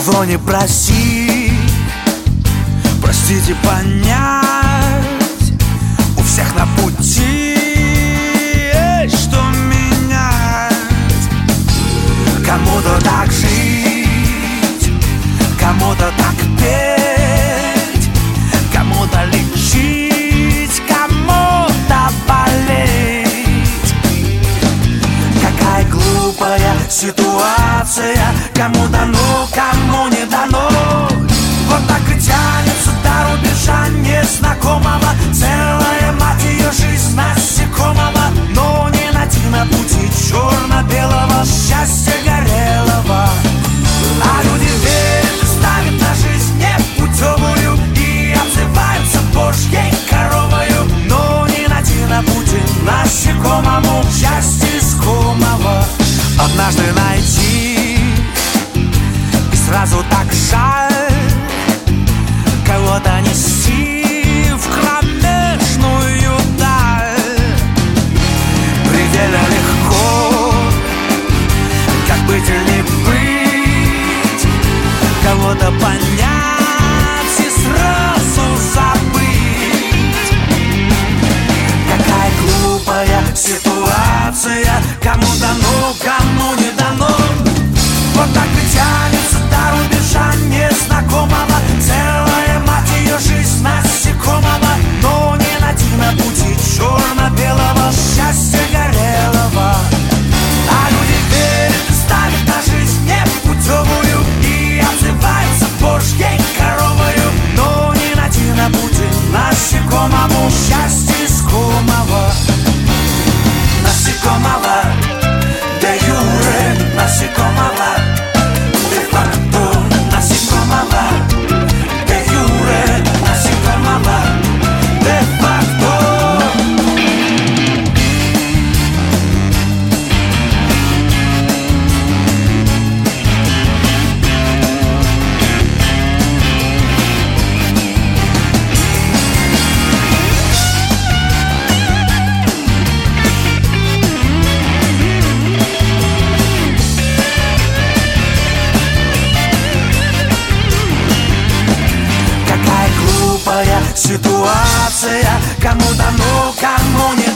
Давно не просить, простите, понять. У всех на пути есть что менять. Кому-то так жить, кому-то так петь, кому-то лечить, кому-то болеть. Какая глупая ситуация, кому дано, кому не дано. Вот так и тянется до рубежа незнакомого. Целая, мать ее, жизнь насекомого. Но не найти на пути черно-белого счастья горелого. А люди верят и ставят на жизнь непутевую и обзываются божьей коровою. Но не найти на пути насекомому счастья искомого. Однажды найти и сразу так жаль кого-то нести в кромешную даль. Предельно легко, как быть или не быть, кого-то понять и сразу забыть. Какая глупая ситуация, кому дано, кому не дано. Вот так и тянется до рубежа незнакомого. Целая, мать ее, жизнь насекомого. Но не найти на пути черно-белого счастья горелого. А люди верят и ставят на жизнь непутевую и обзываются божьей коровою. Но не найти на пути насекомому счастья искомого. Насекомого, де юре насекомого, де факто насекомого, де юре насекомого, де факто. Ситуация, кому дано, кому не